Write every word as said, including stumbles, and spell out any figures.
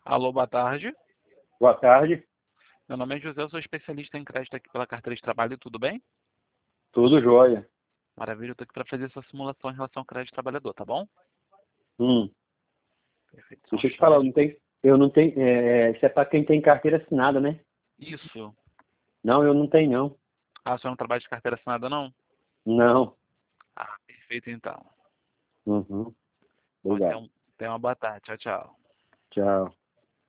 Alô, boa tarde. Boa tarde, Meu nome é José, eu sou especialista em crédito aqui pela carteira de trabalho, tudo bem? tudo jóia. Maravilha, eu estou aqui para fazer essa simulação em relação ao crédito trabalhador, tá bom? Hum, Perfeito, só um deixa eu te falar, eu instante. não tenho, eu não tenho, é, isso é para quem tem carteira assinada, né? Isso. Não, eu não tenho não. Ah, o senhor não trabalha de carteira assinada, não? Não. Ah, perfeito, então. Uhum. Bom, Obrigado. então, tenha uma boa tarde. Tchau, tchau. Tchau.